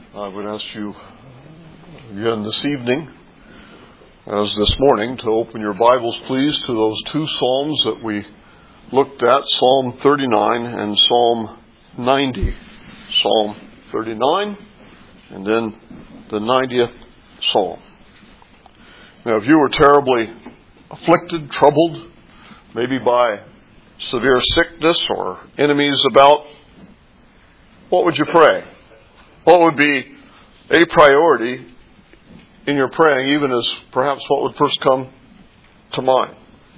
I would ask you again this evening, as this morning, to open your Bibles, please, to those two Psalms that we looked at, Psalm 39 and Psalm 90. Psalm 39 and then the 90th Psalm. Now, if you were terribly afflicted, troubled, maybe by severe sickness or enemies about, what would you pray? What would be a priority in your praying, even as perhaps what would first come to mind?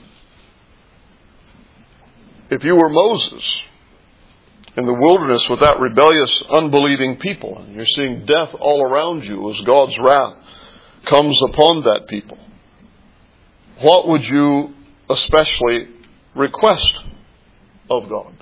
If you were Moses in the wilderness with that rebellious, unbelieving people, and you're seeing death all around you as God's wrath comes upon that people, what would you especially request of God?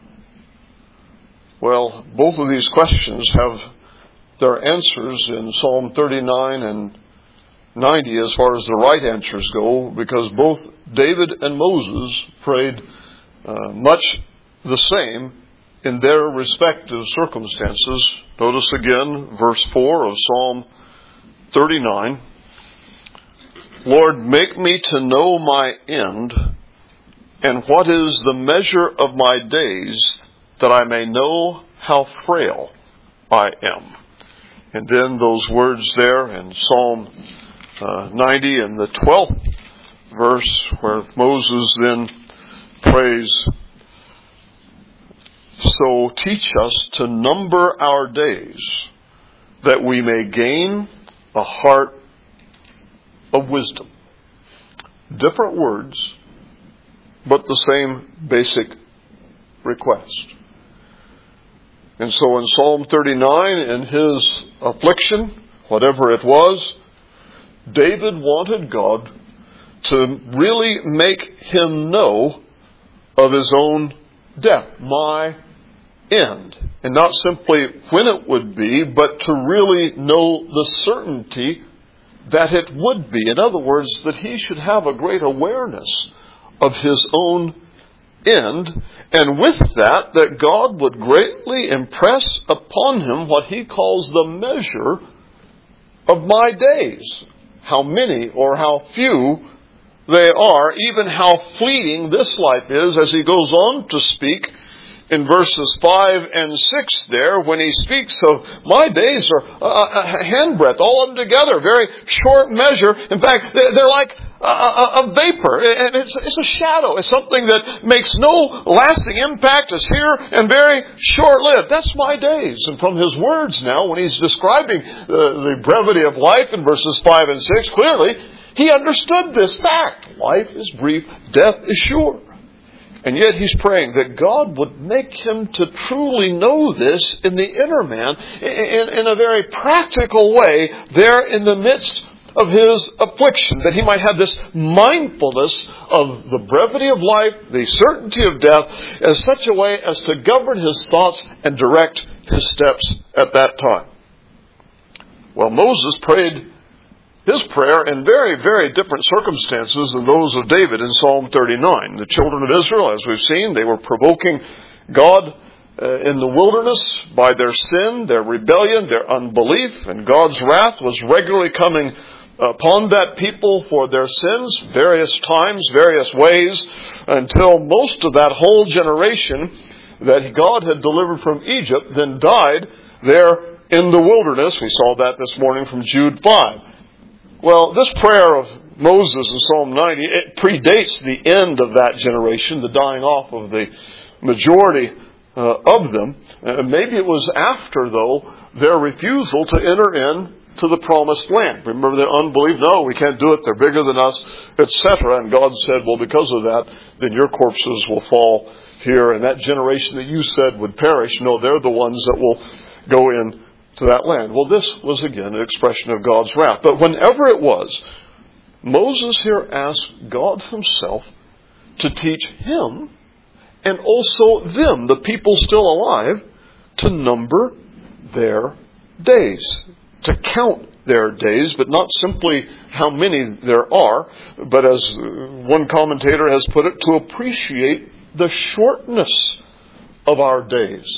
Well, both of these questions have their answers in Psalm 39 and 90 as far as the right answers go, because both David and Moses prayed much the same in their respective circumstances. Notice again verse 4 of Psalm 39. Lord, make me to know my end, and what is the measure of my days, that I may know how frail I am. And then those words there in Psalm 90 and the 12th verse, where Moses then prays, so teach us to number our days, that we may gain a heart of wisdom. Different words, but the same basic request. And so in Psalm 39, in his affliction, whatever it was, David wanted God to really make him know of his own death, my end. And not simply when it would be, but to really know the certainty that it would be. In other words, that he should have a great awareness of his own end, and with that, that God would greatly impress upon him what he calls the measure of my days. How many or how few they are, even how fleeting this life is, as he goes on to speak in verses 5 and 6 there, when he speaks of my days are a handbreadth, all of them together, very short measure. In fact, they're like a vapor, and it's a shadow. It's something that makes no lasting impact, is here and very short-lived. That's my days. And from his words now, when he's describing the brevity of life in verses 5 and 6, clearly he understood this fact. Life is brief, death is sure. And yet he's praying that God would make him to truly know this in the inner man, in a very practical way, there in the midst of his affliction, that he might have this mindfulness of the brevity of life, the certainty of death, in such a way as to govern his thoughts and direct his steps at that time. Well, Moses prayed his prayer in very, very different circumstances than those of David in Psalm 39. The children of Israel, as we've seen, they were provoking God in the wilderness by their sin, their rebellion, their unbelief, and God's wrath was regularly coming upon that people for their sins, various times, various ways, until most of that whole generation that God had delivered from Egypt then died there in the wilderness. We saw that this morning from Jude 5. Well, this prayer of Moses in Psalm 90, it predates the end of that generation, the dying off of the majority of them. Maybe it was after, though, their refusal to enter in to the promised land. Remember their unbelief? No, we can't do it. They're bigger than us, etc. And God said, well, because of that, then your corpses will fall here. And that generation that you said would perish, no, they're the ones that will go in to that land. Well, this was again an expression of God's wrath. But whenever it was, Moses here asked God himself to teach him and also them, the people still alive, to number their days, to count their days, but not simply how many there are, but as one commentator has put it, to appreciate the shortness of our days.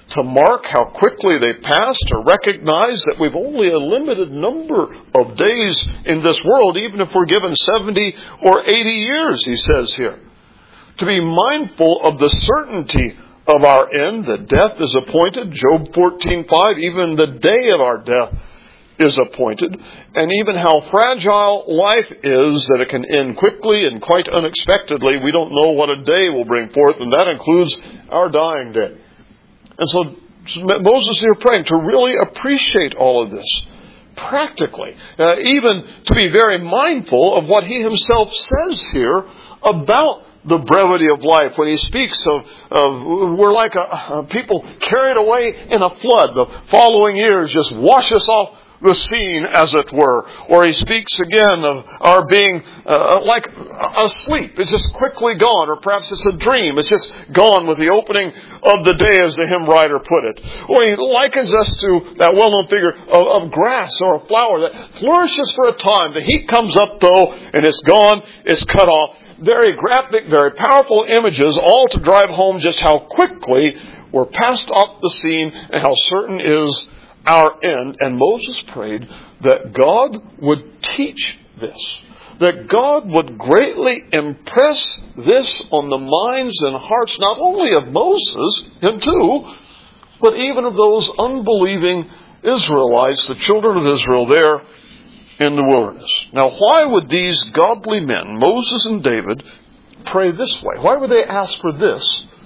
to mark how quickly they pass, to recognize that we've only a limited number of days in this world, even if we're given 70 or 80 years, he says here. To be mindful of the certainty of our end, that death is appointed, Job 14:5, even the day of our death is appointed, and even how fragile life is, that it can end quickly and quite unexpectedly. We don't know what a day will bring forth, and that includes our dying day. And so Moses here praying to really appreciate all of this practically, even to be very mindful of what he himself says here about the brevity of life. When he speaks of we're like people carried away in a flood. The following years just wash us off the scene, as it were. Or he speaks again of our being like asleep. It's just quickly gone. Or perhaps it's a dream. It's just gone with the opening of the day, as the hymn writer put it. Or he likens us to that well-known figure of grass or a flower that flourishes for a time. The heat comes up, though, and it's gone. It's cut off. Very graphic, very powerful images, all to drive home just how quickly we're passed off the scene and how certain is our end. And Moses prayed that God would teach this, that God would greatly impress this on the minds and hearts, not only of Moses, him too, but even of those unbelieving Israelites, the children of Israel there in the wilderness. Now, why would these godly men, Moses and David, pray this way? Why would they ask for this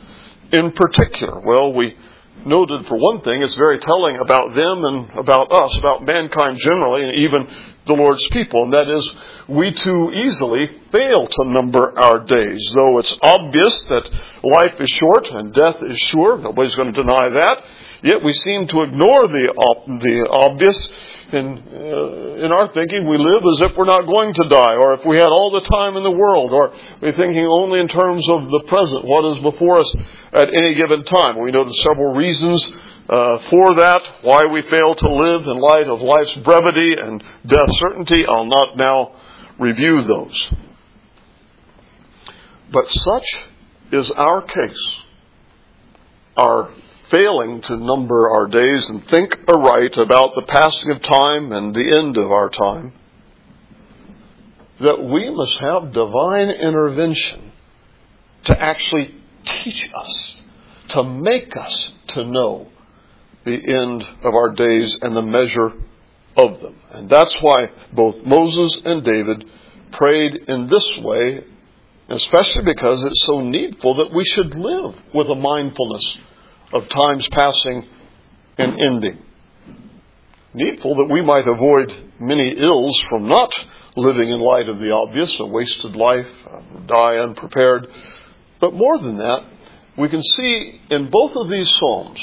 in particular? Well, we noted, for one thing, it's very telling about them and about us, about mankind generally, and even the Lord's people. And that is, we too easily fail to number our days. Though it's obvious that life is short and death is sure, nobody's going to deny that, yet we seem to ignore the obvious. In our thinking, we live as if we're not going to die, or if we had all the time in the world, or we're thinking only in terms of the present, what is before us at any given time. We know there's several reasons for that, why we fail to live in light of life's brevity and death's certainty. I'll not now review those. But such is our case, our failing to number our days and think aright about the passing of time and the end of our time, that we must have divine intervention to actually teach us, to make us to know the end of our days and the measure of them. And that's why both Moses and David prayed in this way, especially because it's so needful that we should live with a mindfulness of times passing and ending. Needful that we might avoid many ills from not living in light of the obvious, a wasted life, die unprepared. But more than that, we can see in both of these Psalms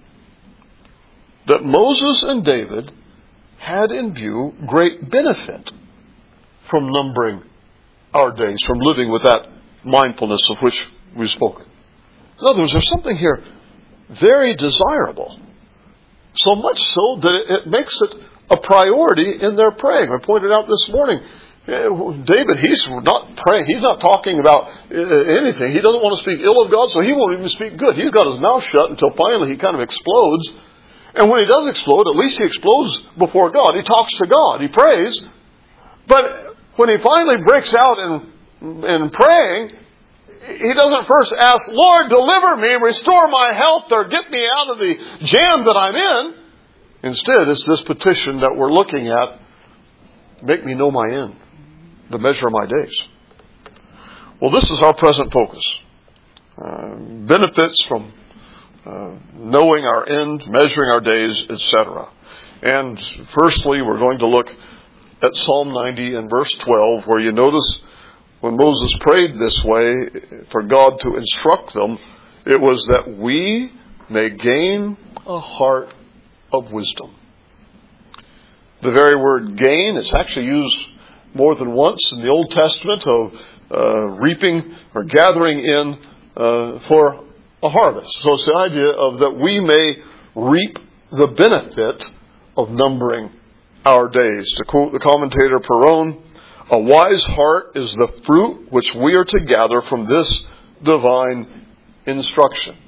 that Moses and David had in view great benefit from numbering our days, from living with that mindfulness of which we've spoken. In other words, there's something here very desirable. So much so that it makes it a priority in their praying. I pointed out this morning, David, he's not praying. He's not talking about anything. He doesn't want to speak ill of God, so he won't even speak good. He's got his mouth shut until finally he kind of explodes. And when he does explode, at least he explodes before God. He talks to God. He prays. But when he finally breaks out in praying, he doesn't first ask, Lord, deliver me, restore my health, or get me out of the jam that I'm in. Instead, it's this petition that we're looking at. Make me know my end, the measure of my days. Well, this is our present focus. Benefits from knowing our end, measuring our days, etc. And firstly, we're going to look at Psalm 90 and verse 12, where you notice when Moses prayed this way for God to instruct them, it was that we may gain a heart of wisdom. The very word gain, it's actually used more than once in the Old Testament of reaping or gathering in for a harvest. So it's the idea of that we may reap the benefit of numbering our days. To quote the commentator Perron, a wise heart is the fruit which we are to gather from this divine instruction.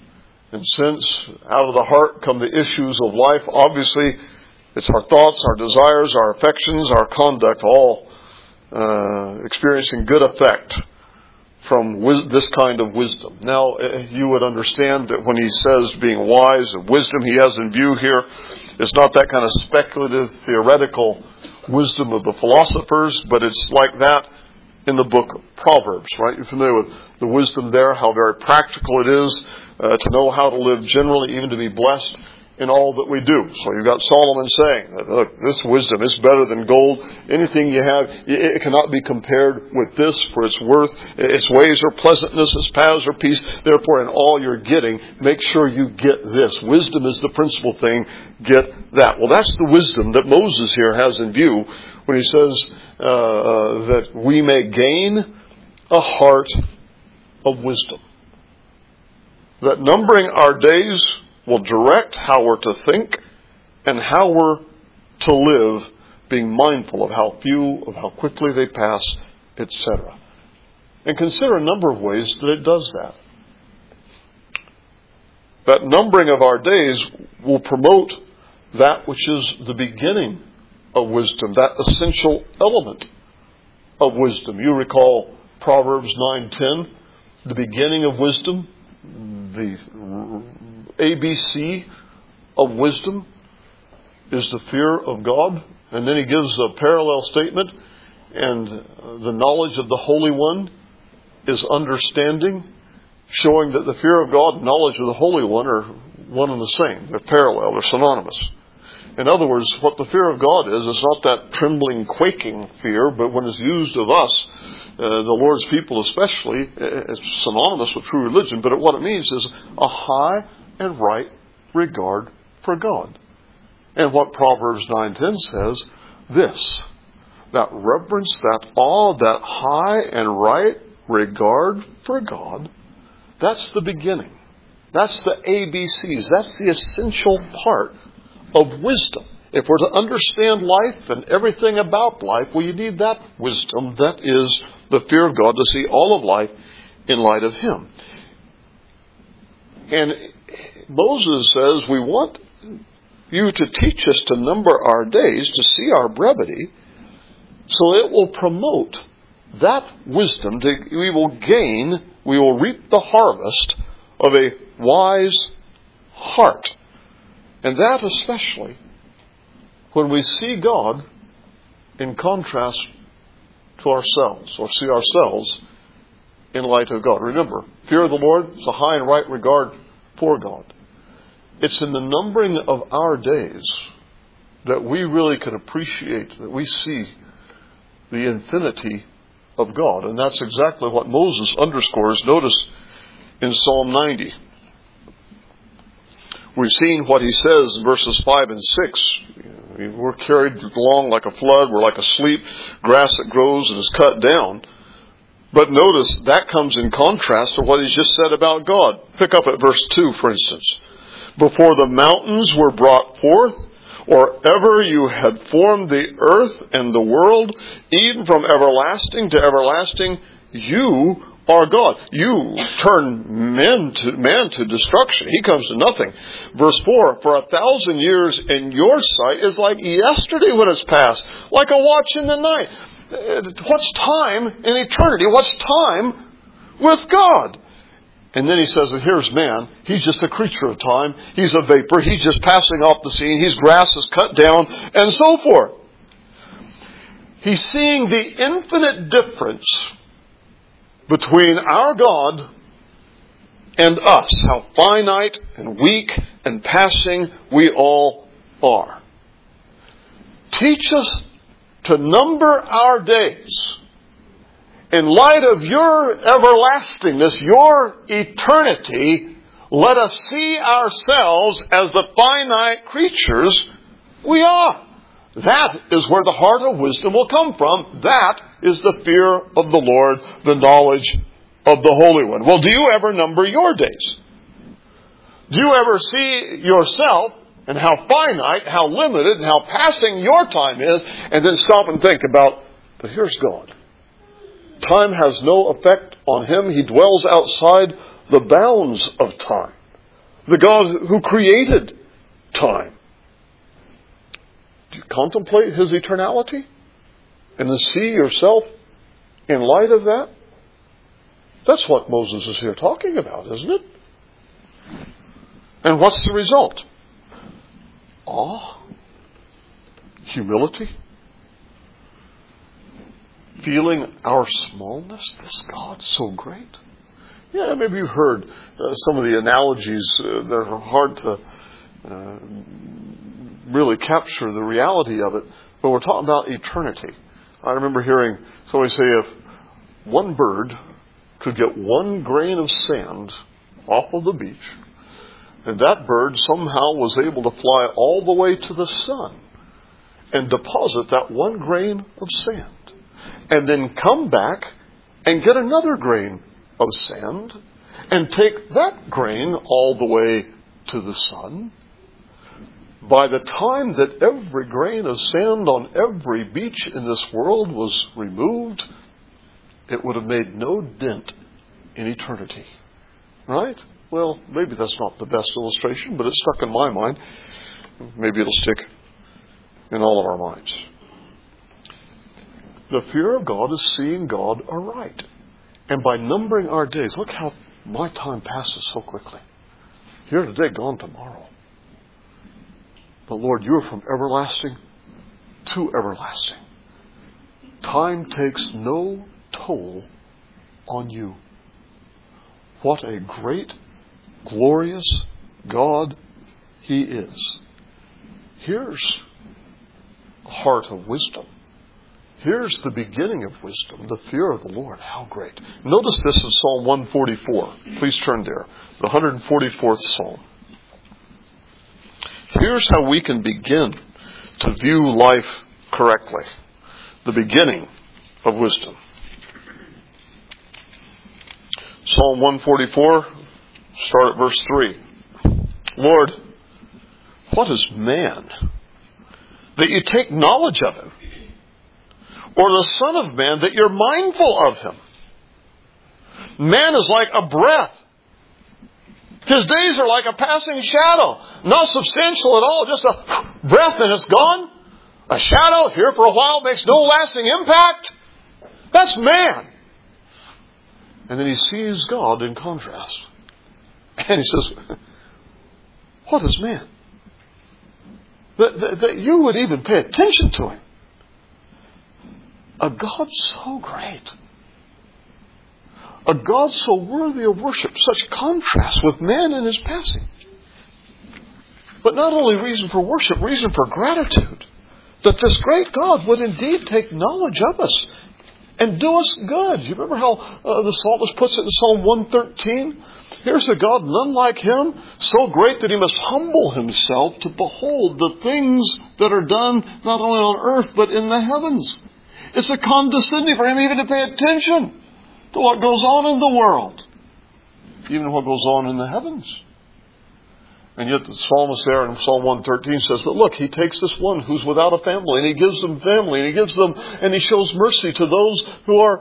And since out of the heart come the issues of life, obviously it's our thoughts, our desires, our affections, our conduct, all experiencing good effect from this kind of wisdom. Now, you would understand that when he says being wise, and wisdom he has in view here is not that kind of speculative, theoretical wisdom of the philosophers, but it's like that in the book of Proverbs, right? You're familiar with the wisdom there, how very practical it is to know how to live generally, even to be blessed in all that we do. So you've got Solomon saying that, look, this wisdom is better than gold. Anything you have, it cannot be compared with this for its worth. Its ways are pleasantness, its paths are peace. Therefore, in all you're getting, make sure you get this. Wisdom is the principal thing. Get that. Well, that's the wisdom that Moses here has in view when he says that we may gain a heart of wisdom. That numbering our days will direct how we're to think and how we're to live, being mindful of how few, of how quickly they pass, etc. And consider a number of ways that it does that. That numbering of our days will promote that which is the beginning of wisdom, that essential element of wisdom. You recall Proverbs 9:10, the beginning of wisdom, the ABC of wisdom is the fear of God. And then he gives a parallel statement, and the knowledge of the Holy One is understanding, showing that the fear of God and knowledge of the Holy One are one and the same. They're parallel, they're synonymous. In other words, what the fear of God is not that trembling, quaking fear, but when it's used of us, the Lord's people especially, it's synonymous with true religion, but what it means is a high and right regard for God. And what Proverbs 9:10 says, this, that reverence, that awe, that high and right regard for God, that's the beginning. That's the ABCs. That's the essential part of wisdom. If we're to understand life and everything about life, well, you need that wisdom. That is the fear of God, to see all of life in light of Him. And Moses says, we want you to teach us to number our days, to see our brevity, so it will promote that wisdom. We will reap the harvest of a wise heart. And that especially when we see God in contrast to ourselves, or see ourselves in light of God. Remember, fear of the Lord is a high and right regard for God. It's in the numbering of our days that we really can appreciate, that we see the infinity of God. And that's exactly what Moses underscores. Notice in Psalm 90. We've seen what he says in verses 5 and 6. We're carried along like a flood. We're like a sleep, grass that grows and is cut down. But notice that comes in contrast to what he's just said about God. Pick up at verse 2, for instance. Before the mountains were brought forth, or ever you had formed the earth and the world, even from everlasting to everlasting, you are God. You turn man to destruction. He comes to nothing. Verse 4, for 1,000 years in your sight is like yesterday when it's past, like a watch in the night. What's time in eternity? What's time with God? And then he says that here's man. He's just a creature of time. He's a vapor. He's just passing off the scene. His grass is cut down, and so forth. He's seeing the infinite difference between our God and us. How finite and weak and passing we all are. Teach us to number our days in light of your everlastingness, your eternity. Let us see ourselves as the finite creatures we are. That is where the heart of wisdom will come from. That is the fear of the Lord, the knowledge of the Holy One. Well, do you ever number your days? Do you ever see yourself and how finite, how limited, and how passing your time is, and then stop and think about, but here's God. Time has no effect on Him. He dwells outside the bounds of time. The God who created time. Do you contemplate His eternality? And then see yourself in light of that? That's what Moses is here talking about, isn't it? And what's the result? Awe, humility, feeling our smallness. This God's so great. Yeah, maybe you've heard some of the analogies that are hard to really capture the reality of it, but we're talking about eternity. I remember hearing somebody say if one bird could get one grain of sand off of the beach, and that bird somehow was able to fly all the way to the sun and deposit that one grain of sand, and then come back and get another grain of sand and take that grain all the way to the sun, by the time that every grain of sand on every beach in this world was removed, it would have made no dent in eternity. Right? Well, maybe that's not the best illustration, but it stuck in my mind. Maybe it'll stick in all of our minds. The fear of God is seeing God aright. And by numbering our days, look how my time passes so quickly. Here today, gone tomorrow. But Lord, you are from everlasting to everlasting. Time takes no toll on you. What a great, glorious God He is. Here's a heart of wisdom. Here's the beginning of wisdom, the fear of the Lord. How great. Notice this in Psalm 144. Please turn there. The 144th Psalm. Here's how we can begin to view life correctly. The beginning of wisdom. Psalm 144, start at verse 3. Lord, what is man that you take knowledge of him? Or the Son of Man that you're mindful of him? Man is like a breath. His days are like a passing shadow. Not substantial at all. Just a breath and it's gone. A shadow here for a while makes no lasting impact. That's man. And then he sees God in contrast. And he says, what is man? That you would even pay attention to him. A God so great. A God so worthy of worship. Such contrast with man in his passing. But not only reason for worship, reason for gratitude. That this great God would indeed take knowledge of us and do us good. You remember how the psalmist puts it in Psalm 113? Here's a God none like him, so great that he must humble himself to behold the things that are done not only on earth but in the heavens. It's a condescending for him even to pay attention to what goes on in the world, even what goes on in the heavens. And yet the psalmist there in Psalm 113 says, but look, he takes this one who's without a family, and he gives them family, and he gives them, and he shows mercy to those who are.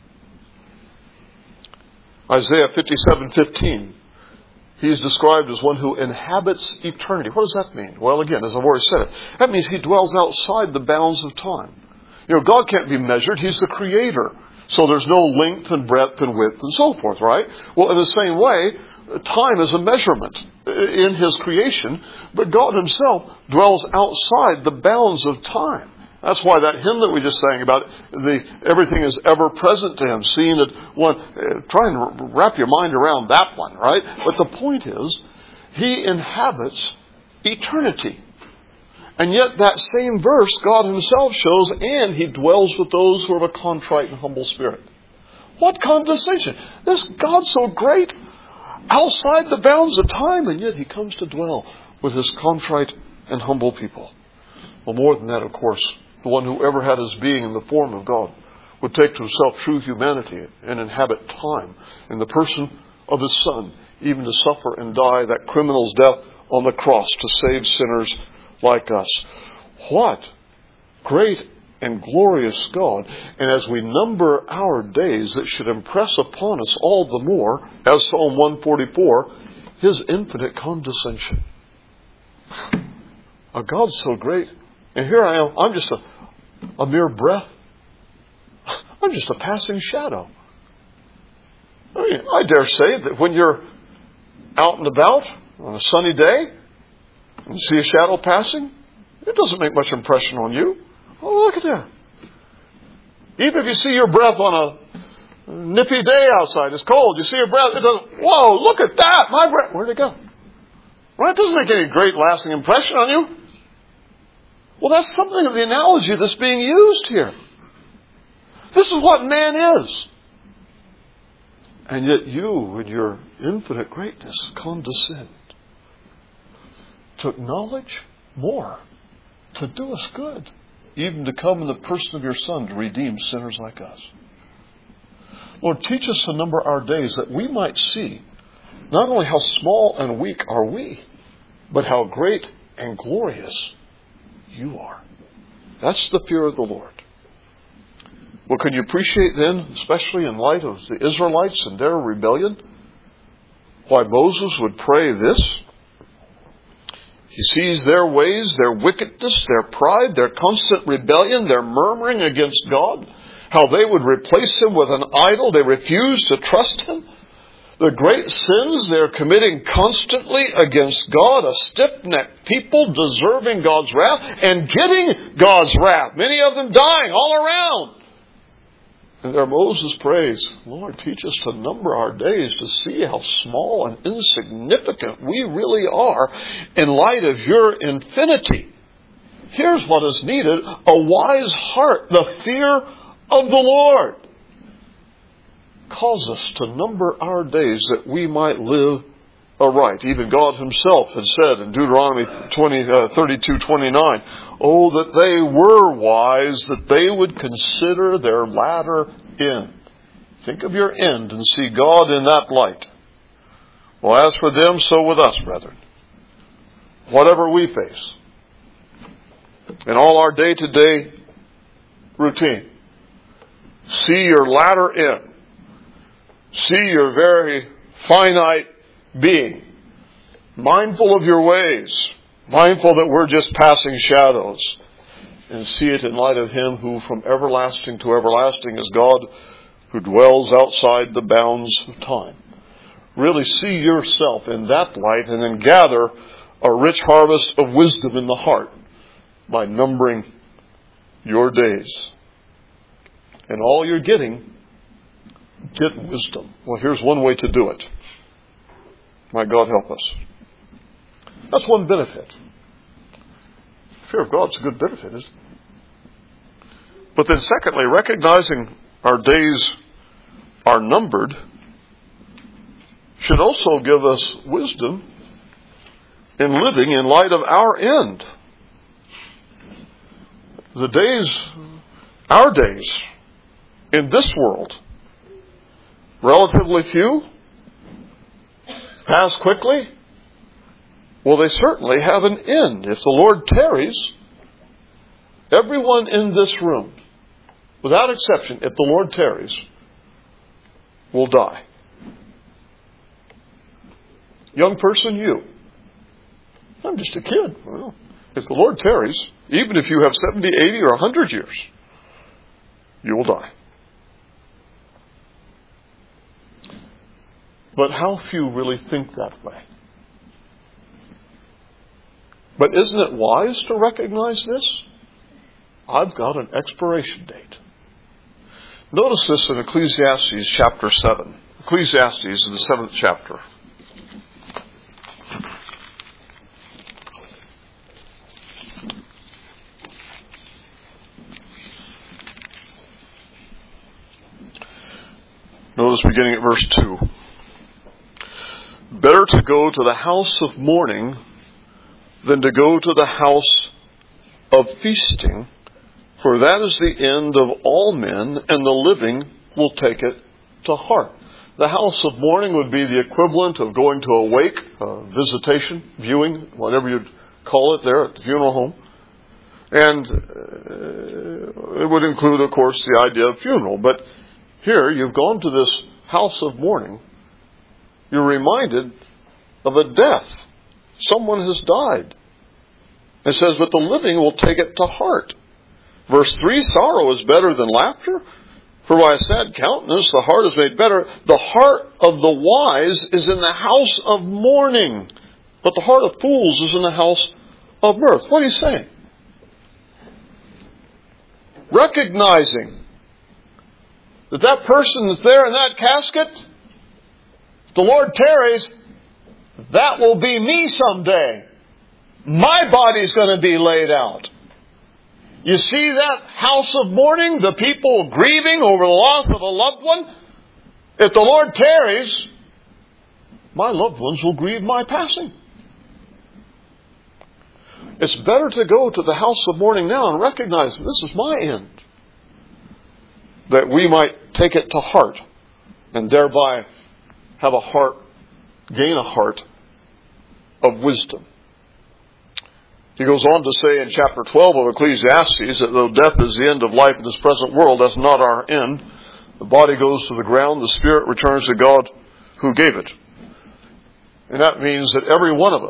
Isaiah 57:15. He is described as one who inhabits eternity. What does that mean? Well, again, as I've already said it, that means he dwells outside the bounds of time. You know, God can't be measured. He's the creator. So there's no length and breadth and width and so forth, right? Well, in the same way, time is a measurement in his creation, but God himself dwells outside the bounds of time. That's why that hymn that we just sang about, everything is ever present to him, seeing it one, try and wrap your mind around that one, right? But the point is, he inhabits eternity. And yet that same verse, God himself shows, and he dwells with those who have a contrite and humble spirit. What condescension! This God's so great, outside the bounds of time, and yet he comes to dwell with his contrite and humble people. Well, more than that, of course, the one who ever had his being in the form of God would take to himself true humanity and inhabit time in the person of his Son, even to suffer and die that criminal's death on the cross to save sinners like us. What great and glorious God. And as we number our days, it should impress upon us all the more, as Psalm 144, His infinite condescension. A God so great, and here I am. I'm just a mere breath. I'm just a passing shadow. I mean, I dare say that when you're out and about on a sunny day and you see a shadow passing, it doesn't make much impression on you. Oh, look at there. Even if you see your breath on a nippy day outside, it's cold, you see your breath, it doesn't, whoa, look at that, my breath, where'd it go? Well, it doesn't make any great lasting impression on you. Well, that's something of the analogy that's being used here. This is what man is. And yet you, in your infinite greatness, condescend to acknowledge more, to do us good, even to come in the person of your Son to redeem sinners like us. Lord, teach us to number our days that we might see not only how small and weak are we, but how great and glorious you are. That's the fear of the Lord. Well, can you appreciate then, especially in light of the Israelites and their rebellion, why Moses would pray this? He sees their ways, their wickedness, their pride, their constant rebellion, their murmuring against God, how they would replace Him with an idol. They refuse to trust Him. The great sins they're committing constantly against God, a stiff-necked people deserving God's wrath and getting God's wrath. Many of them dying all around. And there Moses prays, Lord, teach us to number our days to see how small and insignificant we really are in light of your infinity. Here's what is needed, a wise heart, the fear of the Lord. Calls us to number our days that we might live aright. Even God Himself had said in Deuteronomy 32:29, oh, that they were wise, that they would consider their latter end. Think of your end and see God in that light. Well, as for them, so with us, brethren. Whatever we face, in all our day-to-day routine, see your latter end. See your very finite being, mindful of your ways, mindful that we're just passing shadows, and see it in light of Him who from everlasting to everlasting is God, who dwells outside the bounds of time. Really see yourself in that light and then gather a rich harvest of wisdom in the heart by numbering your days. And all you're getting, get wisdom. Well, here's one way to do it. Might God help us. That's one benefit. Fear of God's a good benefit, isn't it? But then secondly, recognizing our days are numbered should also give us wisdom in living in light of our end. The days, our days in this world, relatively few, pass quickly. Well, they certainly have an end. If the Lord tarries, everyone in this room, without exception, if the Lord tarries, will die. Young person, you. I'm just a kid. Well, if the Lord tarries, even if you have 70, 80, or 100 years, you will die. But how few really think that way? But isn't it wise to recognize this? I've got an expiration date. Notice this in Ecclesiastes chapter 7. Ecclesiastes is the 7th chapter. Notice beginning at verse 2. Better to go to the house of mourning than to go to the house of feasting, for that is the end of all men, and the living will take it to heart. The house of mourning would be the equivalent of going to a wake, a visitation, viewing, whatever you'd call it there at the funeral home. And it would include, of course, the idea of funeral. But here, you've gone to this house of mourning. You're reminded of a death. Someone has died. It says, but the living will take it to heart. Verse 3, sorrow is better than laughter, for by a sad countenance the heart is made better. The heart of the wise is in the house of mourning, but the heart of fools is in the house of mirth. What are you saying? Recognizing that person that's there in that casket, if the Lord tarries, that will be me someday. My body's going to be laid out. You see that house of mourning, the people grieving over the loss of a loved one? If the Lord tarries, my loved ones will grieve my passing. It's better to go to the house of mourning now and recognize this is my end, that we might take it to heart and thereby have a heart, gain a heart of wisdom. He goes on to say in chapter 12 of Ecclesiastes that though death is the end of life in this present world, that's not our end. The body goes to the ground, the spirit returns to God who gave it. And that means that every one of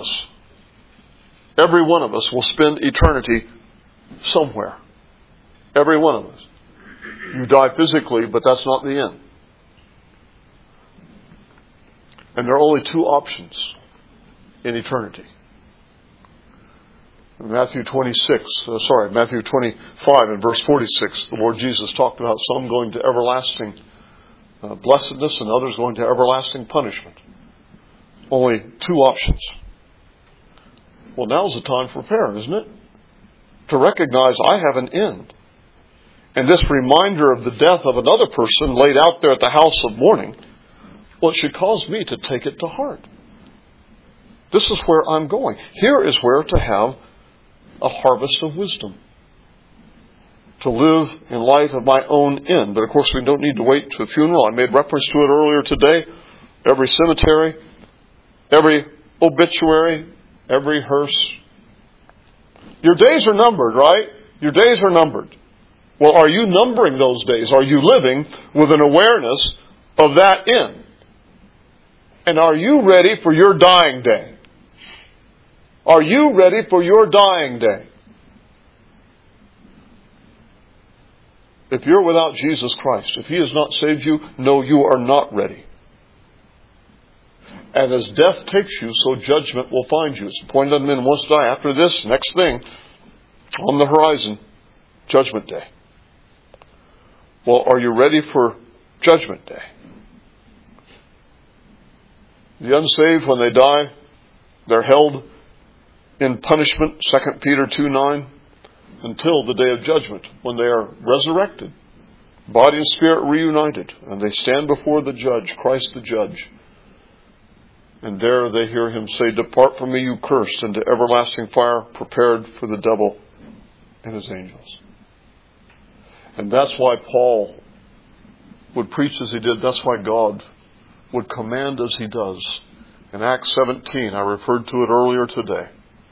us will spend eternity somewhere. Every one of us. You die physically, but that's not the end. And there are only two options in eternity. In Matthew 25 and verse 46, the Lord Jesus talked about some going to everlasting blessedness and others going to everlasting punishment. Only two options. Well, now's the time for prayer, isn't it? To recognize I have an end. And this reminder of the death of another person laid out there at the house of mourning, well, it should cause me to take it to heart. This is where I'm going. Here is where to have a harvest of wisdom. To live in light of my own end. But of course we don't need to wait to a funeral. I made reference to it earlier today. Every cemetery, every obituary, every hearse. Your days are numbered, right? Your days are numbered. Well, are you numbering those days? Are you living with an awareness of that end? And are you ready for your dying day? Are you ready for your dying day? If you're without Jesus Christ, if He has not saved you, no, you are not ready. And as death takes you, so judgment will find you. It's appointed unto men once to die. After this, next thing, on the horizon, Judgment Day. Well, are you ready for Judgment Day? The unsaved, when they die, they're held in punishment, 2 Peter 2:9, until the day of judgment, when they are resurrected, body and spirit reunited, and they stand before the judge, Christ the judge. And there they hear Him say, "Depart from me, you cursed, into everlasting fire prepared for the devil and his angels." And that's why Paul would preach as he did. That's why God would command as He does. In Acts 17, I referred to it earlier today.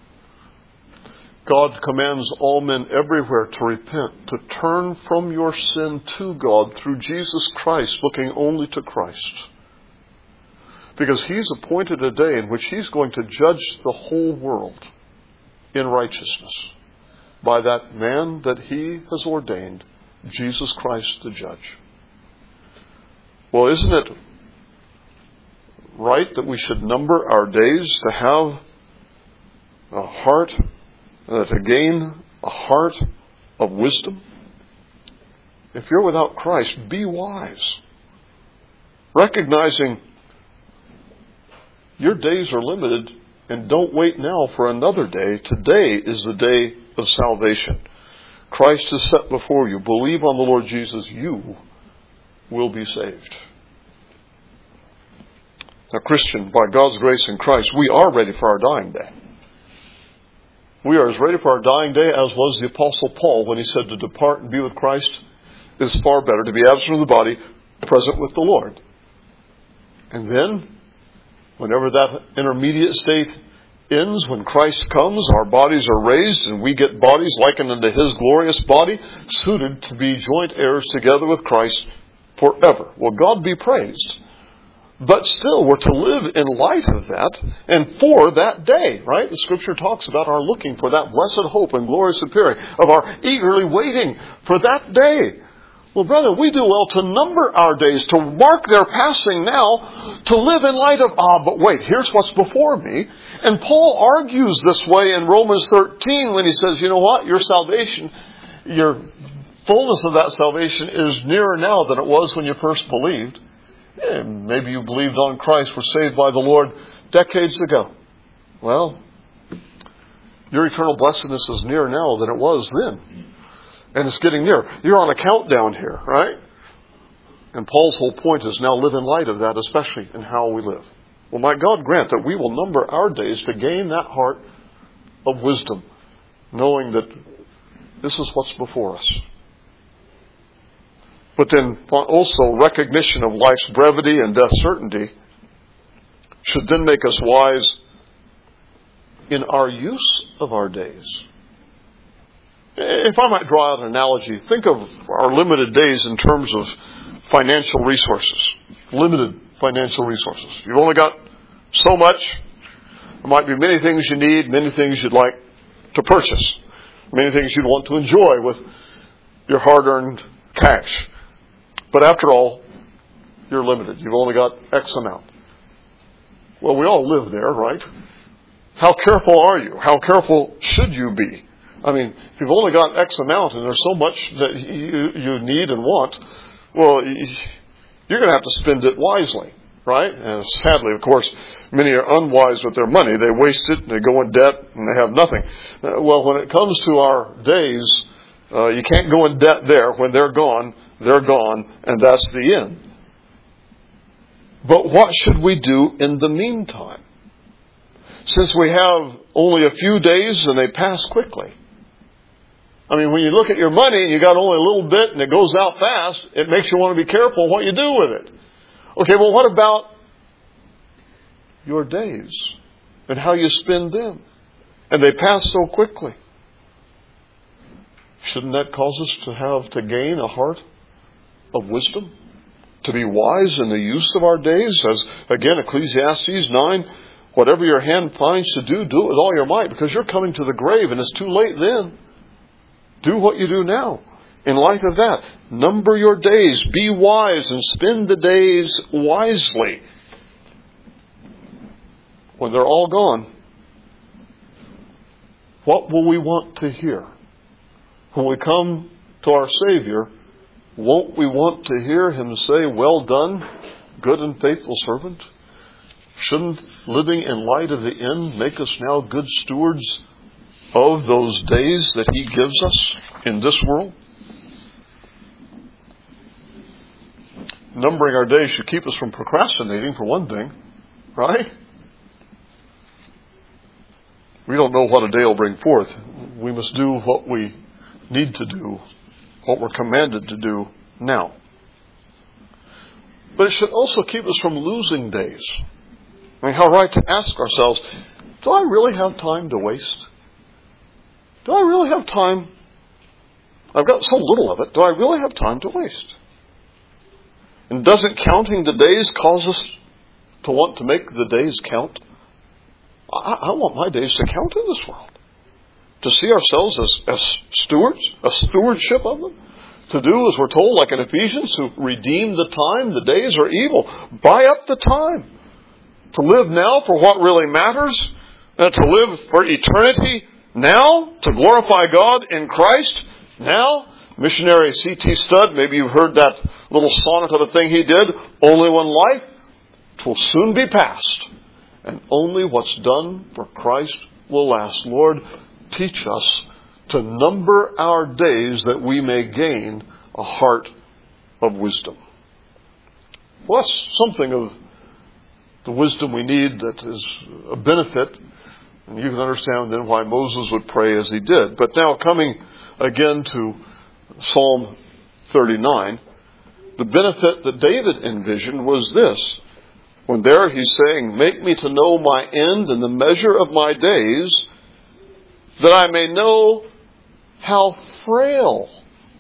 God commands all men everywhere to repent, to turn from your sin to God through Jesus Christ, looking only to Christ. Because He's appointed a day in which He's going to judge the whole world in righteousness by that man that He has ordained, Jesus Christ the judge. Well, isn't it right that we should number our days to have a heart, to gain a heart of wisdom? If you're without Christ, be wise. Recognizing your days are limited, and don't wait now for another day. Today is the day of salvation. Christ is set before you. Believe on the Lord Jesus, you will be saved. Now, Christian, by God's grace in Christ, we are ready for our dying day. We are as ready for our dying day as was the Apostle Paul when he said to depart and be with Christ is far better, to be absent from the body, present with the Lord. And then, whenever that intermediate state ends, when Christ comes, our bodies are raised and we get bodies likened unto His glorious body, suited to be joint heirs together with Christ forever. Well, God be praised But still, we're to live in light of that and for that day, right? The Scripture talks about our looking for that blessed hope and glorious appearing, of our eagerly waiting for that day. Well, brother, we do well to number our days, to mark their passing now, to live in light of, but wait, here's what's before me. And Paul argues this way in Romans 13 when he says, you know what, your salvation, your fullness of that salvation is nearer now than it was when you first believed. Yeah, maybe you believed on Christ, were saved by the Lord decades ago. Well, your eternal blessedness is nearer now than it was then. And it's getting nearer. You're on a countdown here, right? And Paul's whole point is now live in light of that, especially in how we live. Well, my God grant that we will number our days to gain that heart of wisdom, knowing that this is what's before us. But then also recognition of life's brevity and death's certainty should then make us wise in our use of our days. If I might draw out an analogy, think of our limited days in terms of financial resources. Limited financial resources. You've only got so much. There might be many things you need, many things you'd like to purchase, many things you'd want to enjoy with your hard-earned cash. But after all, you're limited. You've only got X amount. Well, we all live there, right? How careful are you? How careful should you be? I mean, if you've only got X amount and there's so much that you need and want, well, you're going to have to spend it wisely, right? And sadly, of course, many are unwise with their money. They waste it, and they go in debt, and they have nothing. Well, when it comes to our days, you can't go in debt there. When they're gone, and that's the end. But what should we do in the meantime? Since we have only a few days and they pass quickly. I mean, when you look at your money and you got only a little bit and it goes out fast, it makes you want to be careful what you do with it. Okay, well, what about your days and how you spend them? And they pass so quickly. Shouldn't that cause us to gain a heart of wisdom? To be wise in the use of our days? As, again, Ecclesiastes 9, whatever your hand finds to do, do it with all your might, because you're coming to the grave and it's too late then. Do what you do now. In light of that, number your days, be wise, and spend the days wisely. When they're all gone, what will we want to hear? When we come to our Savior, won't we want to hear Him say, "Well done, good and faithful servant"? Shouldn't living in light of the end make us now good stewards of those days that He gives us in this world? Numbering our days should keep us from procrastinating, for one thing, right? We don't know what a day will bring forth. We must do what we need to do, what we're commanded to do now. But it should also keep us from losing days. I mean, how right to ask ourselves, do I really have time to waste? Do I really have time? I've got so little of it. Do I really have time to waste? And doesn't counting the days cause us to want to make the days count? I want my days to count in this world. To see ourselves as stewards, a stewardship of them. To do, as we're told, like in Ephesians, to redeem the time. The days are evil. Buy up the time. To live now for what really matters. And to live for eternity now. To glorify God in Christ now. Missionary C.T. Studd, maybe you've heard that little sonnet of a thing he did. Only one life, 'twill soon be past. And only what's done for Christ will last. Lord, teach us to number our days that we may gain a heart of wisdom. Well, that's something of the wisdom we need that is a benefit. And you can understand then why Moses would pray as he did. But now coming again to Psalm 39, the benefit that David envisioned was this. When there he's saying, "Make me to know my end and the measure of my days, that I may know how frail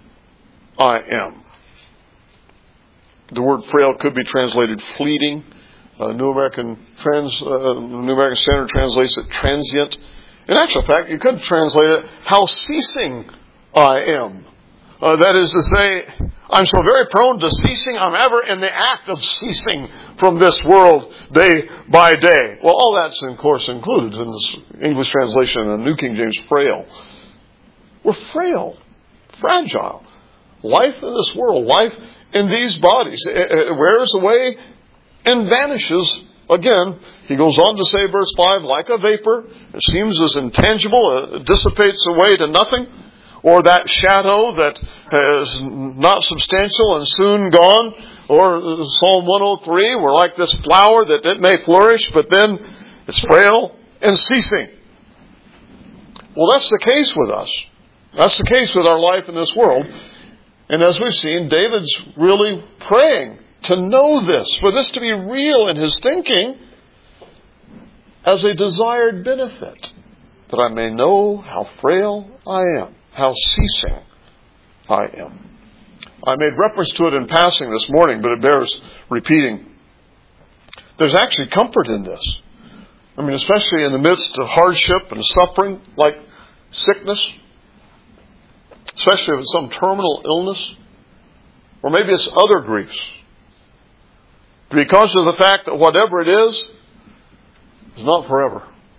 I am." The word frail could be translated fleeting. New American Standard translates it transient. In actual fact, you could translate it, how ceasing I am. That is to say, I'm so very prone to ceasing, I'm ever in the act of ceasing from this world day by day. Well, all that's, of course, included in this English translation in the New King James, frail. We're frail, fragile. Life in this world, life in these bodies, it wears away and vanishes. Again, he goes on to say, verse 5, like a vapor, it seems as intangible, it dissipates away to nothing. Or that shadow that is not substantial and soon gone. Or Psalm 103, we're like this flower that it may flourish, but then it's frail and ceasing. Well, that's the case with us. That's the case with our life in this world. And as we've seen, David's really praying to know this, for this to be real in his thinking as a desired benefit, that I may know how frail I am, how ceasing I am. I made reference to it in passing this morning, but it bears repeating. There's actually comfort in this. I mean, especially in the midst of hardship and suffering, like sickness, especially if it's some terminal illness, or maybe it's other griefs. Because of the fact that whatever it is not forever.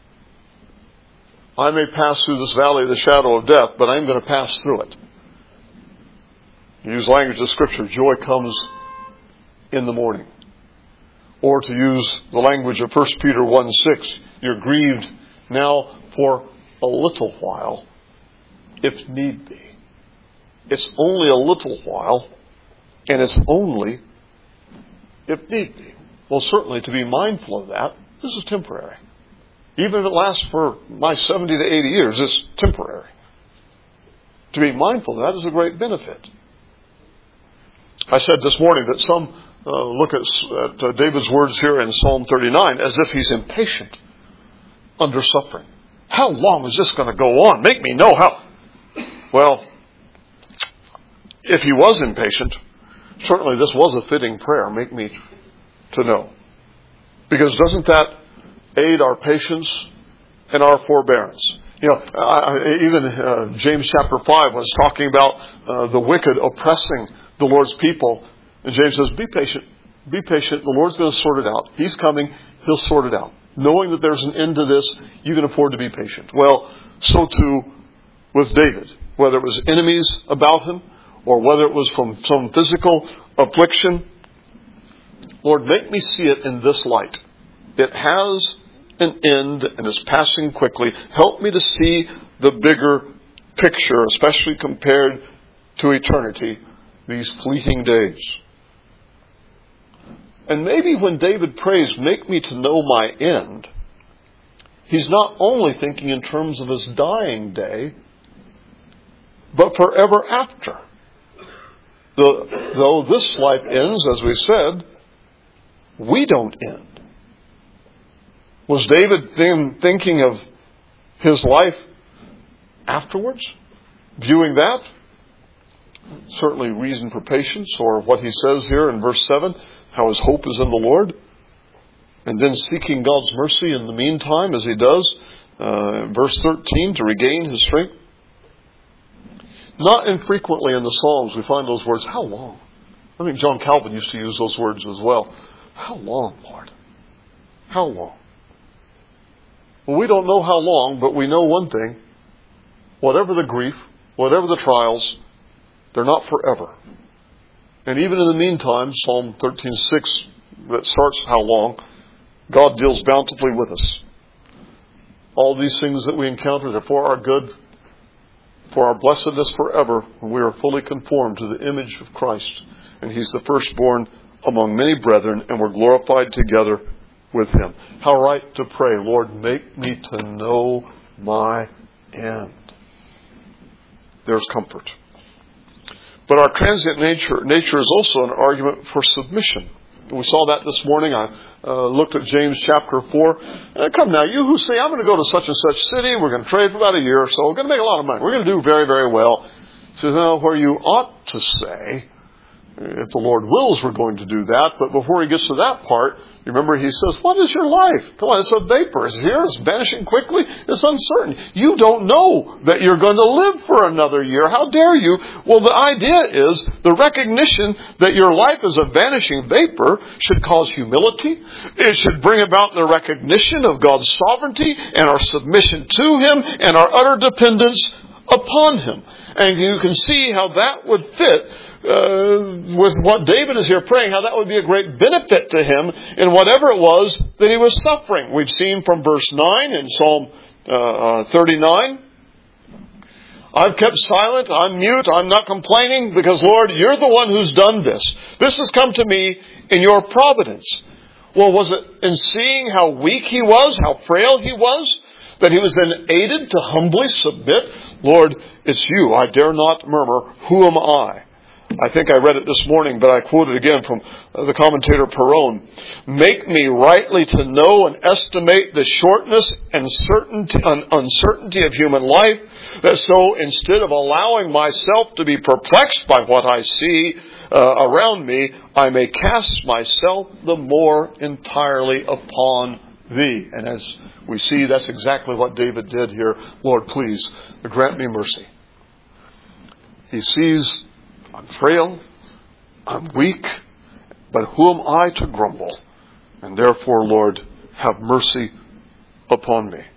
I may pass through this valley of the shadow of death, but I'm going to pass through it. Use language of Scripture, joy comes in the morning. Or to use the language of 1 Peter 1:6, you're grieved now for a little while, if need be. It's only a little while, and it's only if need be. Well, certainly to be mindful of that, this is temporary. Even if it lasts for my 70 to 80 years, it's temporary. To be mindful of that is a great benefit. I said this morning that some look at David's words here in Psalm 39 as if he's impatient under suffering. How long is this going to go on? Make me know how. Well, if he was impatient, certainly this was a fitting prayer. Make me to know. Because doesn't that aid our patience and our forbearance? You know, even James chapter 5 was talking about the wicked oppressing the Lord's people. And James says, be patient. Be patient. The Lord's going to sort it out. He's coming. He'll sort it out. Knowing that there's an end to this, you can afford to be patient. Well, so too with David. Whether it was enemies about him or whether it was from some physical affliction. Lord, make me see it in this light. It has an end and is passing quickly. Help me to see the bigger picture, especially compared to eternity, these fleeting days. And maybe when David prays, make me to know my end, he's not only thinking in terms of his dying day, but forever after. Though this life ends, as we said, we don't end. Was David then thinking of his life afterwards? Viewing that? Certainly reason for patience, or what he says here in verse 7, how his hope is in the Lord. And then seeking God's mercy in the meantime, as he does, verse 13, to regain his strength. Not infrequently in the Psalms we find those words, how long? I think John Calvin used to use those words as well. How long, Lord? How long? Well, we don't know how long, but we know one thing. Whatever the grief, whatever the trials, they're not forever. And even in the meantime, Psalm 13:6, that starts how long, God deals bountifully with us. All these things that we encounter are for our good, for our blessedness forever, when we are fully conformed to the image of Christ. And He's the firstborn among many brethren, and we're glorified together with Him. How right to pray, Lord, make me to know my end. There's comfort. But our transient nature is also an argument for submission. We saw that this morning. I looked at James chapter 4. Come now, you who say, I'm going to go to such and such city, we're going to trade for about a year or so, we're going to make a lot of money, we're going to do very, very well. He says, no, where you ought to say If the Lord wills, we're going to do that. But before he gets to that part, you remember he says, what is your life? Come on, it's a vapor. It's here. It's vanishing quickly. It's uncertain. You don't know that you're going to live for another year. How dare you? Well, the idea is the recognition that your life is a vanishing vapor should cause humility. It should bring about the recognition of God's sovereignty and our submission to Him and our utter dependence upon Him. And you can see how that would fit with what David is here praying, how that would be a great benefit to him in whatever it was that he was suffering. We've seen from verse 9 in Psalm 39. I've kept silent, I'm mute, I'm not complaining, because Lord, you're the one who's done this. This has come to me in your providence. Well, was it in seeing how weak he was, how frail he was, that he was then aided to humbly submit? Lord, it's you, I dare not murmur, who am I? I think I read it this morning, but I quote it again from the commentator Perron. Make me rightly to know and estimate the shortness and uncertainty of human life, that so instead of allowing myself to be perplexed by what I see around me, I may cast myself the more entirely upon Thee. And as we see, that's exactly what David did here. Lord, please grant me mercy. He sees I'm frail, I'm weak, but who am I to grumble? And therefore, Lord, have mercy upon me.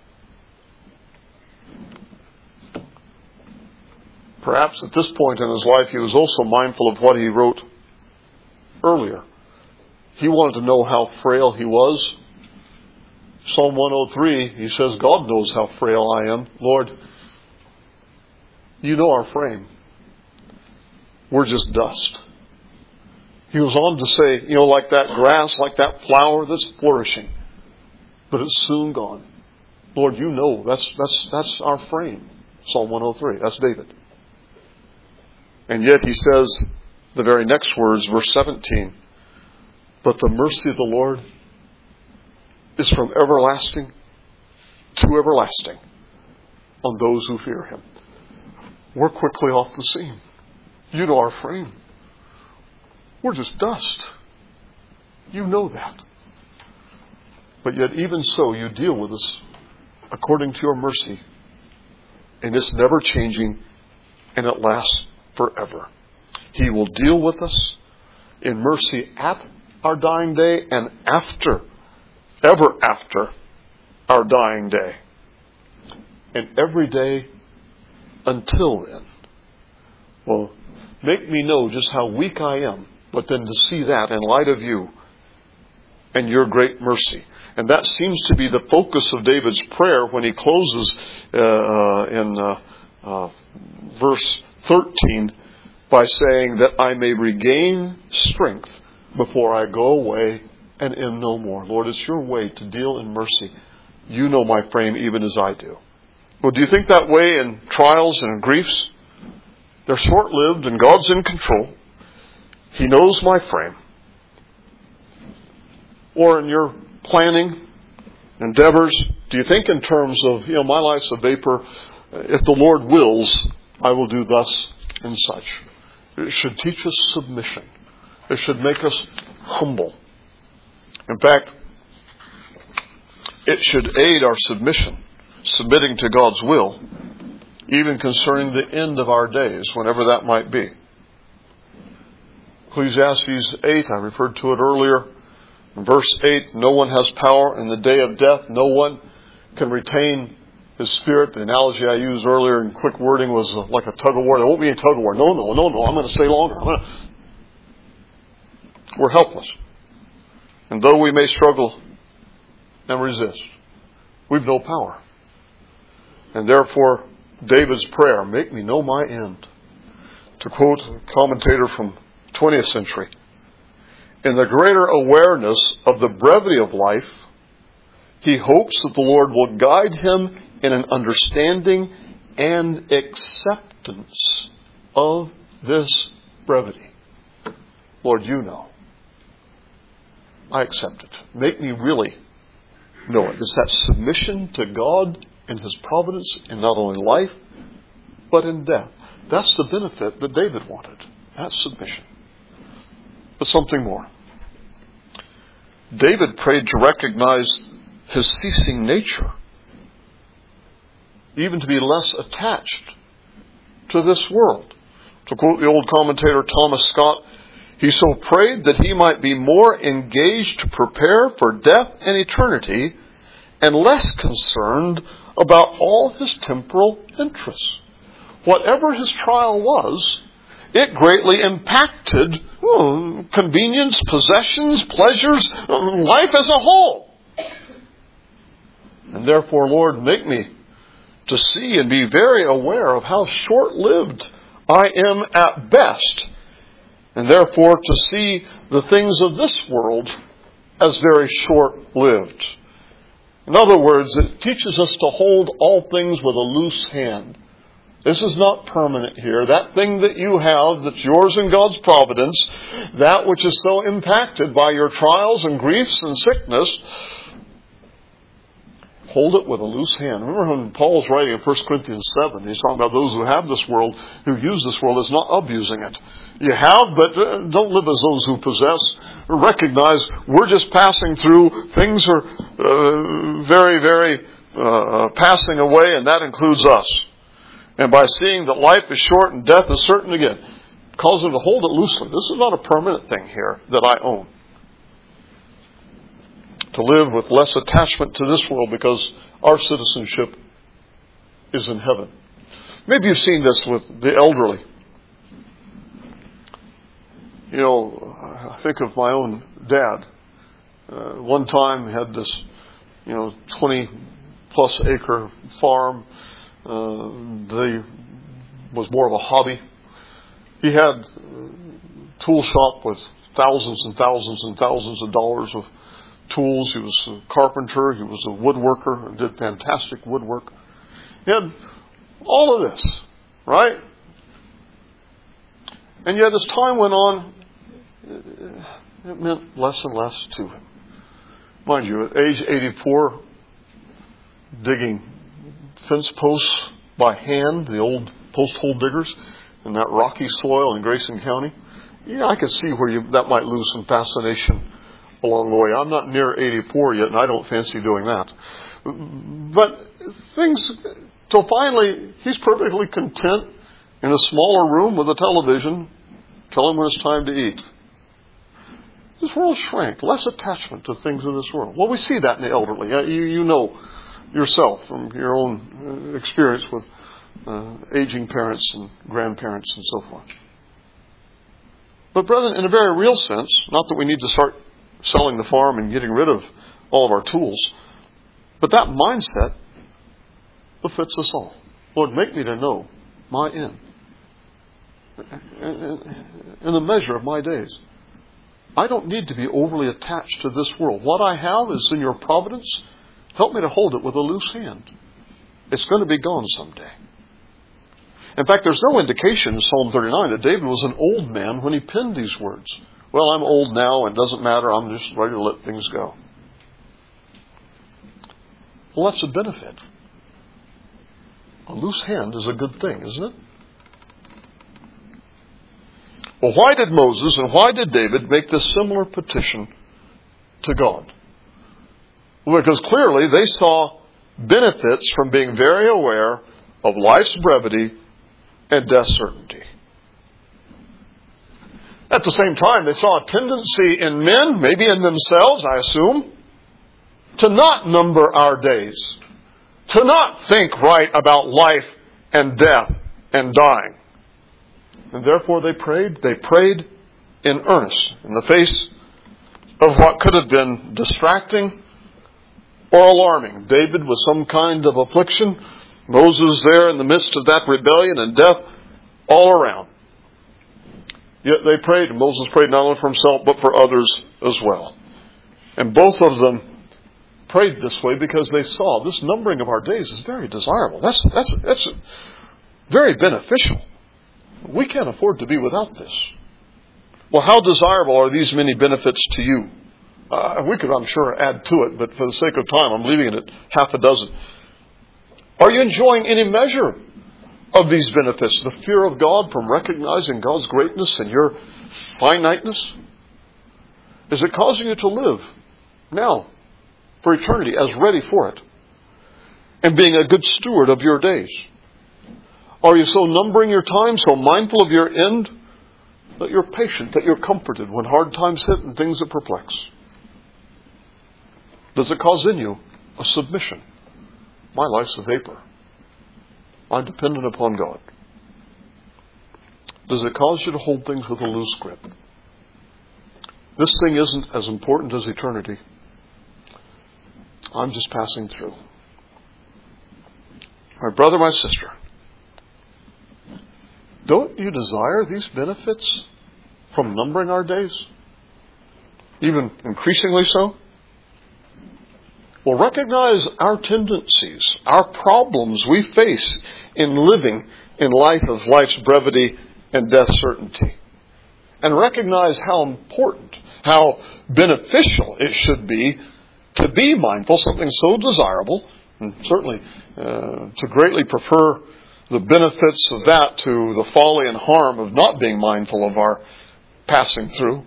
Perhaps at this point in his life, he was also mindful of what he wrote earlier. He wanted to know how frail he was. Psalm 103, he says, God knows how frail I am. Lord, you know our frame. We're just dust. He was on to say, like that grass, like that flower that's flourishing, but it's soon gone. Lord, you know, that's our frame. Psalm 103, that's David. And yet he says, the very next words, verse 17, but the mercy of the Lord is from everlasting to everlasting on those who fear Him. We're quickly off the scene. You know our frame. We're just dust. You know that. But yet even so, you deal with us according to your mercy. And it's never changing, and it lasts forever. He will deal with us in mercy at our dying day and after, ever after our dying day. And every day until then. Well, make me know just how weak I am, but then to see that in light of you and your great mercy. And that seems to be the focus of David's prayer when he closes in verse 13 by saying that I may regain strength before I go away and am no more. Lord, it's your way to deal in mercy. You know my frame even as I do. Well, do you think that way in trials and in griefs? They're short-lived and God's in control. He knows my frame. Or in your planning, endeavors, do you think in terms of, my life's a vapor. If the Lord wills, I will do thus and such. It should teach us submission. It should make us humble. In fact, it should aid our submitting to God's will, even concerning the end of our days, whenever that might be. Ecclesiastes 8, I referred to it earlier. In verse 8, no one has power in the day of death. No one can retain his spirit. The analogy I used earlier in quick wording was like a tug of war. There won't be any tug of war. No, I'm going to stay longer. We're helpless. And though we may struggle and resist, we've no power. And therefore, David's prayer, make me know my end. To quote a commentator from 20th century, in the greater awareness of the brevity of life, he hopes that the Lord will guide him in an understanding and acceptance of this brevity. Lord, you know. I accept it. Make me really know it. It's that submission to God in His providence in not only life, but in death. That's the benefit that David wanted. That submission. but something more. David prayed to recognize his ceasing nature, even to be less attached to this world. To quote the old commentator Thomas Scott, he so prayed that he might be more engaged to prepare for death and eternity and less concerned about all his temporal interests. Whatever his trial was, it greatly impacted convenience, possessions, pleasures, life as a whole. And therefore, Lord, make me to see and be very aware of how short-lived I am at best, and therefore to see the things of this world as very short-lived. In other words, it teaches us to hold all things with a loose hand. This is not permanent here. That thing that you have, that's yours in God's providence, that which is so impacted by your trials and griefs and sickness, hold it with a loose hand. Remember when Paul's writing in 1 Corinthians 7, he's talking about those who have this world, who use this world as not abusing it. You have, but don't live as those who possess. Recognize we're just passing through. Things are very, very passing away, and that includes us. And by seeing that life is short and death is certain again, calls them to hold it loosely. This is not a permanent thing here that I own. To live with less attachment to this world because our citizenship is in heaven. Maybe you've seen this with the elderly. You know, I think of my own dad. One time he had this, 20-plus acre farm. They was more of a hobby. He had a tool shop with thousands and thousands and thousands of dollars of tools. He was a carpenter. He was a woodworker and did fantastic woodwork. He had all of this, right? And yet as time went on, it meant less and less to him. Mind you, at age 84, digging fence posts by hand, the old post hole diggers, in that rocky soil in Grayson County. Yeah, I could see where that might lose some fascination along the way. I'm not near 84 yet, and I don't fancy doing that. But things, till finally, he's perfectly content in a smaller room with a television, telling him when it's time to eat. This world shrank, less attachment to things in this world. Well, we see that in the elderly. You know yourself from your own experience with aging parents and grandparents and so forth. But brethren, in a very real sense, not that we need to start selling the farm and getting rid of all of our tools, but that mindset befits us all. Lord, make me to know my end and the measure of my days. I don't need to be overly attached to this world. What I have is in your providence. Help me to hold it with a loose hand. It's going to be gone someday. In fact, there's no indication in Psalm 39 that David was an old man when he penned these words. Well, I'm old now and it doesn't matter. I'm just ready to let things go. Well, that's a benefit. A loose hand is a good thing, isn't it? Well, why did Moses and why did David make this similar petition to God? Well, because clearly they saw benefits from being very aware of life's brevity and death's certainty. At the same time, they saw a tendency in men, maybe in themselves, I assume, to not number our days, to not think right about life and death and dying. And therefore they prayed in earnest in the face of what could have been distracting or alarming. David with some kind of affliction, Moses there in the midst of that rebellion and death all around. Yet they prayed, and Moses prayed not only for himself but for others as well. And both of them prayed this way because they saw this numbering of our days is very desirable. That's very beneficial. We can't afford to be without this. Well, how desirable are these many benefits to you? We could, I'm sure, add to it, but for the sake of time, I'm leaving it at half a dozen. Are you enjoying any measure of these benefits? The fear of God from recognizing God's greatness and your finiteness? Is it causing you to live now for eternity as ready for it? And being a good steward of your days? Are you so numbering your time, so mindful of your end, that you're patient, that you're comforted when hard times hit and things that perplex? Does it cause in you a submission? My life's a vapor. I'm dependent upon God. Does it cause you to hold things with a loose grip? This thing isn't as important as eternity. I'm just passing through. My brother, my sister, don't you desire these benefits from numbering our days? Even increasingly so? Well, recognize our tendencies, our problems we face in living in light of life's brevity and death's certainty. And recognize how important, how beneficial it should be to be mindful, something so desirable, and certainly to greatly prefer the benefits of that to the folly and harm of not being mindful of our passing through.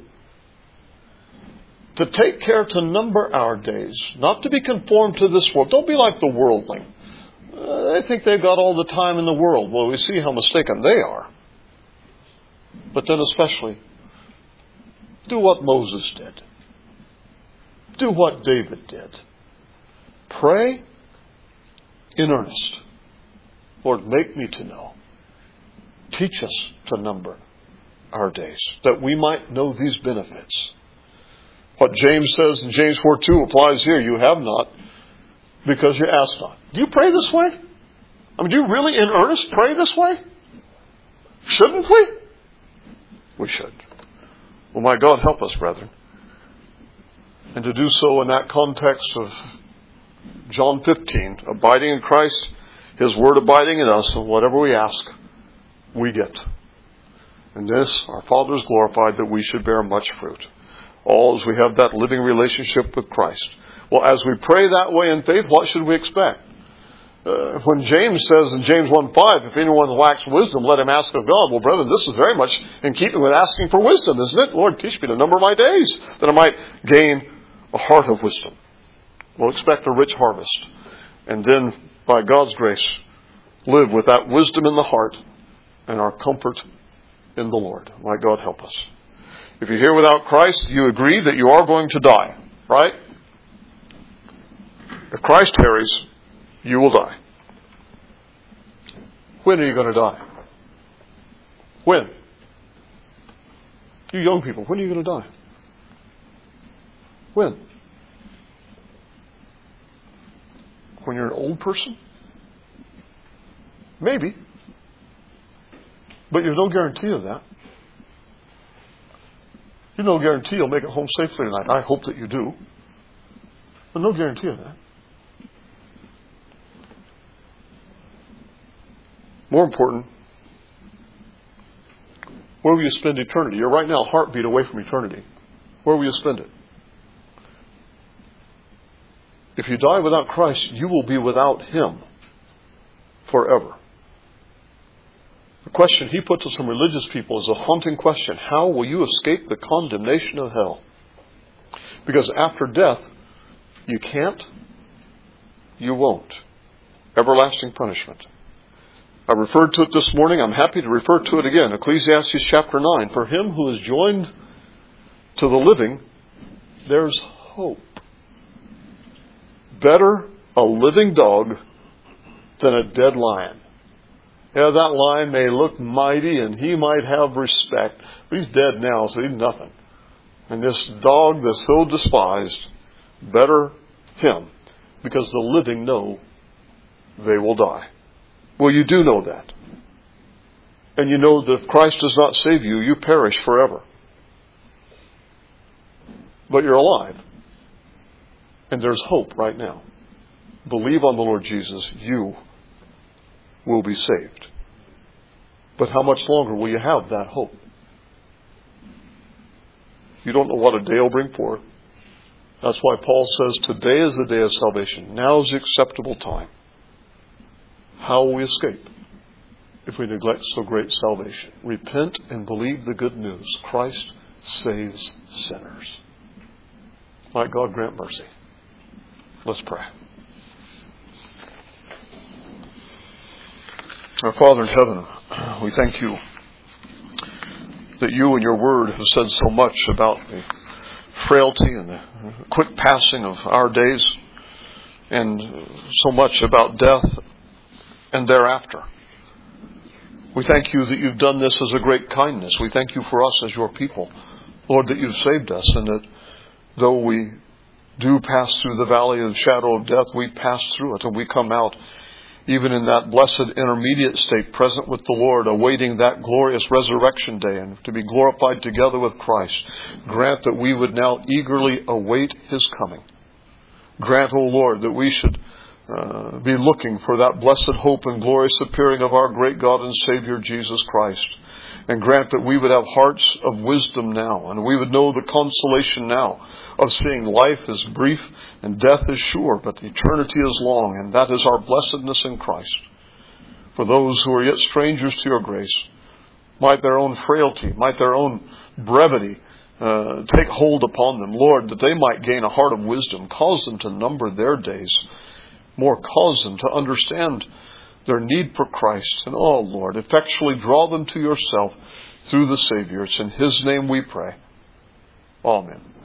To take care to number our days, not to be conformed to this world. Don't be like the worldling. They think they've got all the time in the world. Well, we see how mistaken they are. But then especially, do what Moses did. Do what David did. Pray in earnest. Lord, make me to know. Teach us to number our days, that we might know these benefits. What James says in James 4:2 applies here. You have not because you ask not. Do you pray this way? Do you really in earnest pray this way? Shouldn't we? We should. Well, my God, help us, brethren. And to do so in that context of John 15, abiding in Christ, His Word abiding in us, and whatever we ask, we get. And this, our Father is glorified that we should bear much fruit. All as we have that living relationship with Christ. Well, as we pray that way in faith, what should we expect? When James says in James 1:5, if anyone lacks wisdom, let him ask of God. Well, brethren, this is very much in keeping with asking for wisdom, isn't it? Lord, teach me to number my days, that I might gain a heart of wisdom. We'll expect a rich harvest. And then, by God's grace, live with that wisdom in the heart and our comfort in the Lord. My God, help us. If you're here without Christ, you agree that you are going to die, right? If Christ tarries, you will die. When are you going to die? When? You young people, when are you going to die? When? When you're an old person? Maybe. But there's no guarantee of that. There's no guarantee you'll make it home safely tonight. I hope that you do. But no guarantee of that. More important, where will you spend eternity? You're right now a heartbeat away from eternity. Where will you spend it? If you die without Christ, you will be without Him forever. The question He put to some religious people is a haunting question. How will you escape the condemnation of hell? Because after death, you can't, you won't. Everlasting punishment. I referred to it this morning. I'm happy to refer to it again. Ecclesiastes chapter 9. For him who is joined to the living, there's hope. Better a living dog than a dead lion. Yeah, that lion may look mighty and he might have respect, but he's dead now, so he's nothing. And this dog that's so despised, better him, because the living know they will die. Well, you do know that. And you know that if Christ does not save you, you perish forever. But you're alive. And there's hope right now. Believe on the Lord Jesus, you will be saved. But how much longer will you have that hope? You don't know what a day will bring forth. That's why Paul says, today is the day of salvation. Now is the acceptable time. How will we escape if we neglect so great salvation? Repent and believe the good news. Christ saves sinners. Might God grant mercy. Let's pray. Our Father in heaven, we thank you that you and your word have said so much about the frailty and the quick passing of our days, and so much about death and thereafter. We thank you that you've done this as a great kindness. We thank you for us as your people, Lord, that you've saved us, and that though we do pass through the valley of the shadow of death, we pass through it and we come out even in that blessed intermediate state, present with the Lord, awaiting that glorious resurrection day and to be glorified together with Christ. Grant that we would now eagerly await His coming. Grant, O Lord, that we should be looking for that blessed hope and glorious appearing of our great God and Savior Jesus Christ. And grant that we would have hearts of wisdom now, and we would know the consolation now of seeing life is brief and death is sure, but eternity is long, and that is our blessedness in Christ. For those who are yet strangers to your grace, might their own frailty, might their own brevity take hold upon them, Lord, that they might gain a heart of wisdom. Cause them to number their days. More, cause them to understand their need for Christ. And, oh, Lord, effectually draw them to yourself through the Savior. It's in His name we pray. Amen.